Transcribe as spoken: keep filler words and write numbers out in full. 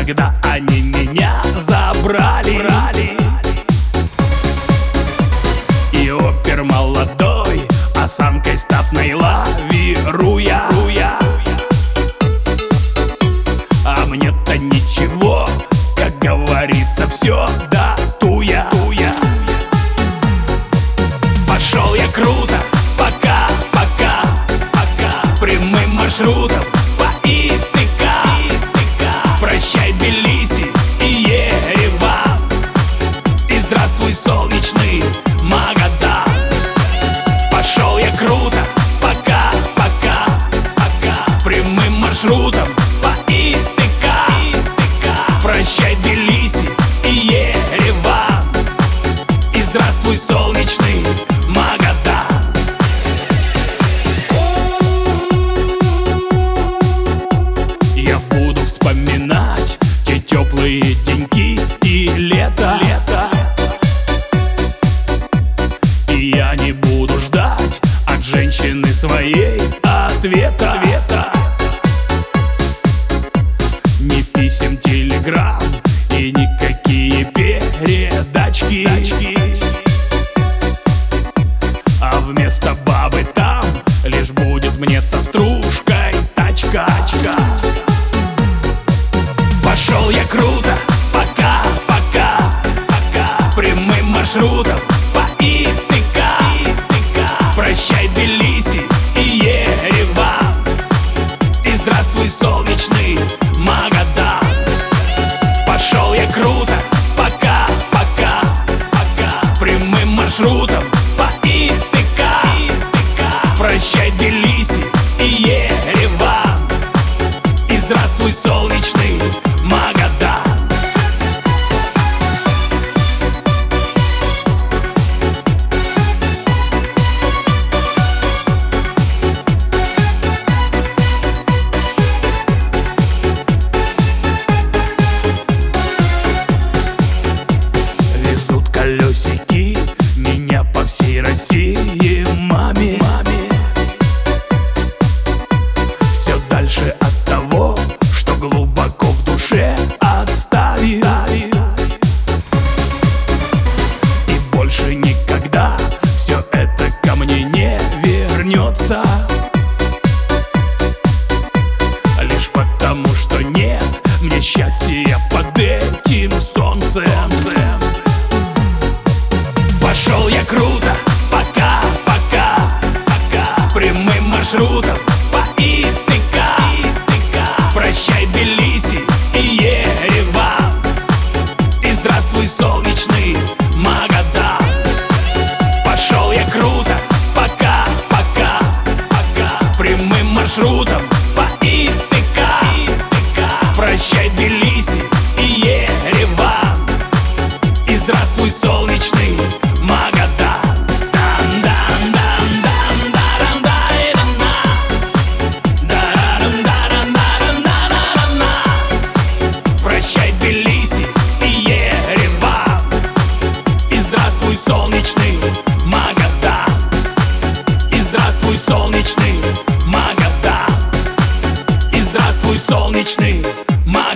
когда они меня забрали. И опер молодой осанкой статной лавируя. А мне-то ничего, как говорится, все датуя. Пошел я круто, пока, пока, пока, прямым маршрутом по ИТК. Прощай, Тбилиси и Ереван, и здравствуй, солнечный Магадан. Пошел я круто, пока, пока, пока, прямым маршрутом по ИТК. Прощай, Тбилиси и Ереван, и здравствуй, солнечный Магадан. Я буду вспоминать те теплые деньки и лето, лето. И я не буду ждать от женщины своей ответа, ответа. Ни писем, телеграмм и никакие передачки. А вместо бабы там лишь будет мне со стружкой тачка. Пошел я круто, пока, пока, пока, прямым маршрутом по ИТК. Прощай, Тбилиси и Ереван, и здравствуй, солнечный Магадан. Пошел я круто, пока, пока, пока, прямым маршрутом по ИТК. Прощай, Тбилиси и Ереван, и здравствуй, солнечный Магадан. Везут колесики меня по всей России, маме. Все дальше от того, что глубоко в душе оставил. И больше никогда все это ко мне не вернется. Лишь потому, что нет мне счастья под этим солнцем. Пошел я круто, пока, пока, пока, прямым маршрутом по ИТК. Прощай, Тбилиси и Ереван, и здравствуй, солнечный Магадан. Пошел я круто, пока, пока, пока, прямым маршрутом по ИТК. Прощай, Тбилиси и Ереван, и здравствуй, солнечный Магадан. Прощай, Тбилиси и Ереван, и здравствуй, солнечный Магадан. И здравствуй, солнечный Магадан. И здравствуй, солнечный Магадан.